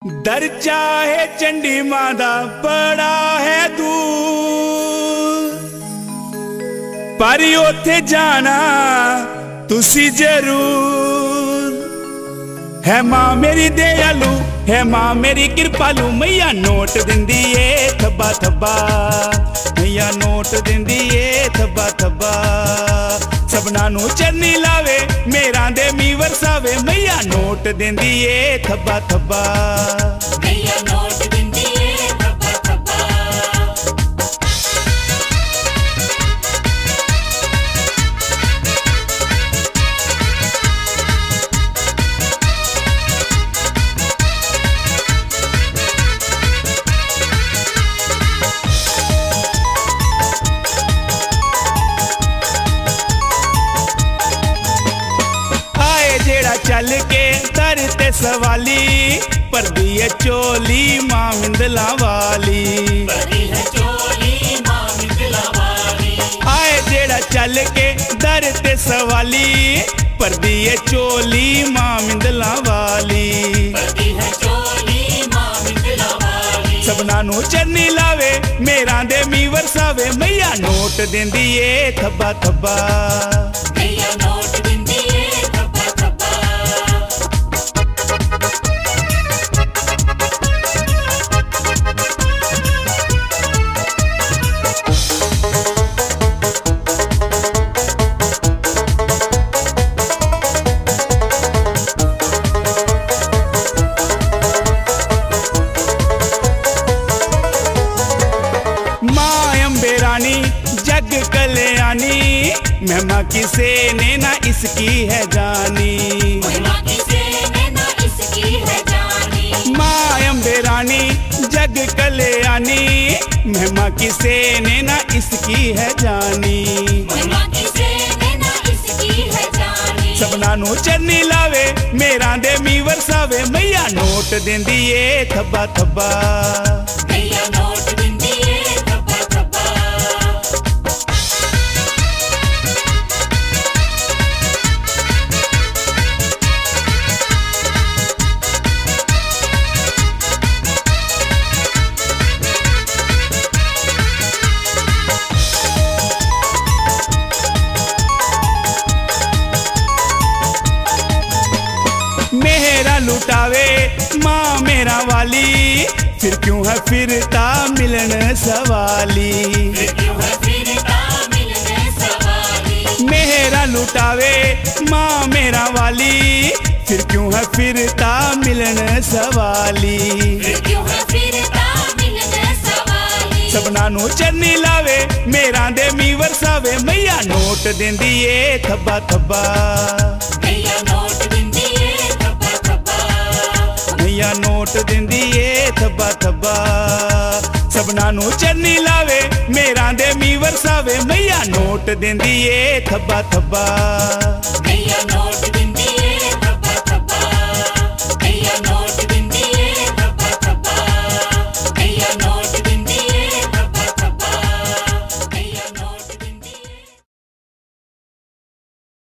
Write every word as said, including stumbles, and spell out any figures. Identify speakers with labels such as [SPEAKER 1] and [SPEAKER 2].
[SPEAKER 1] दर्जा है चंडी मां दा बड़ा है दूर, पर उथे जाना तुसी जरूर। है मां मेरी दयालु, है मां मेरी कृपालु, मैया नोट दिंदी ए थब्बा थब्बा, मैया नोट दिंदी ए थब्बा थब्बा। सबना नू चरनी लावे, मेरा दे मी वरसावे, मैया नोट दिंदी ए थब्बा थब्बा,
[SPEAKER 2] मैया नोट दिंदी ए थब्बा थब्बा।
[SPEAKER 1] चल के दर ते सवाली, पर दिए चोली मां मिंदला वाली, आए जेड़ा चल के दर ते सवाली, पर दिए चोली मां मिंदला वाली। सबना नू चरनी लावे, मेरा दे मी वरसावे, मैया नोट दिंदी ए थब्बा थब्बा,
[SPEAKER 2] मैया नोट दिंदी ए थब्बा थब्बा।
[SPEAKER 1] जग कल्याणी, महिमा किसे ने ना इसकी है जानी,
[SPEAKER 2] महिमा किसे ने ना इसकी है जानी।
[SPEAKER 1] मां अम्बे रानी जग कल्याणी, महिमा किसे ने ना इसकी है जानी,
[SPEAKER 2] महिमा किसे ने ना इसकी है जानी।
[SPEAKER 1] सबना नू चरनी लावे, मेरा दे मी वरसावे, मैया नोट दिंदी ए थब्बा थब्बा,
[SPEAKER 2] मैया नोट दिंदी ए थब्बा थब्बा।
[SPEAKER 1] मेरा लुटावे माँ मेरा वाली, फिर क्यों है फिरता मिलन सवाली,
[SPEAKER 2] फिर क्यों है फिरता मिलने सवाली।
[SPEAKER 1] मेरा लुटावे माँ मेरा वाली, फिर क्यों है फिरता मिलन सवाली,
[SPEAKER 2] फिर क्यों है फिरता मिलने सवाली।
[SPEAKER 1] सबना नू चरनी लावे, मेरा दे मी वरसावे, मैया नोट दिंदी ए थब्बा थब्बा,
[SPEAKER 2] मैया नोट दिंदी ए थब्बा थब्बा,
[SPEAKER 1] मैया नोट दिंदी ए थब्बा थब्बा। सबना नू चरनी लावे, मेरा दे मी वरसावे, मैया नोट दिंदी ए थब्बा थब्बा,
[SPEAKER 2] मैया नोट